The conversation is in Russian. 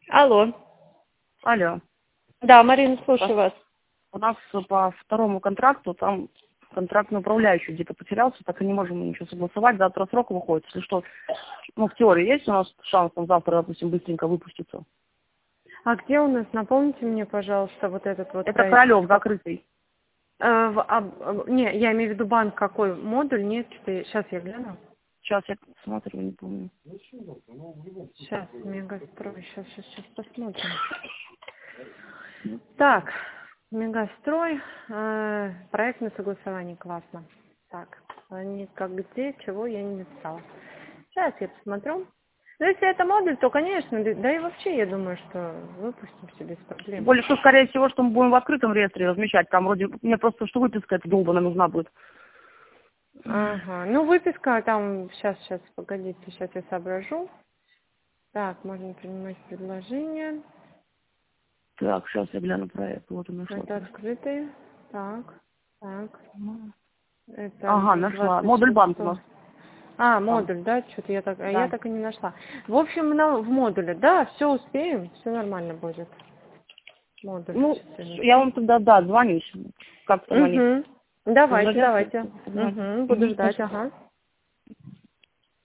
Алло. Алло. Да, Марина, По- слушаю вас. У нас по второму контракту, там контрактный управляющий где-то потерялся, так и не можем ничего согласовать. Завтра срок выходит. Если что, ну, в теории есть у нас шанс там завтра, допустим, быстренько выпуститься. А где у нас? Напомните мне, пожалуйста, вот этот вот Это проект. Королев закрытый. Не, я имею в виду банк какой? Модуль? Нет, что сейчас я гляну. Сейчас я смотрю, не помню. Сейчас, Мегастрой, сейчас посмотрим. Так, Мегастрой, проектное согласование, классно. Так, они как где, чего я не написала. Сейчас я посмотрю. Ну, если это модуль, то, конечно, да и вообще, я думаю, что выпустимся без Тем проблем. более, что, скорее всего, что мы будем в открытом реестре размещать. Там вроде, мне просто что выписка эта долбана нужна будет. Ага, ну выписка там, сейчас, погодите, сейчас я соображу. Так, можно принимать предложение. Так, сейчас я гляну проект. Вот и нашла. Это открытый. Так, так. Это Ага, нашла. Модуль банк у 26. нас там. Модуль, да? Что-то я Да. так и не нашла. В общем, в модуле, да, все успеем, все нормально будет. Модуль. Ну, Сейчас я я напишу. вам тогда, да, звонюсь. Как там они? Угу. Давайте, Созвонятся? давайте. Позвонят. Угу. Буду Мгм, ждать, спасибо. ага.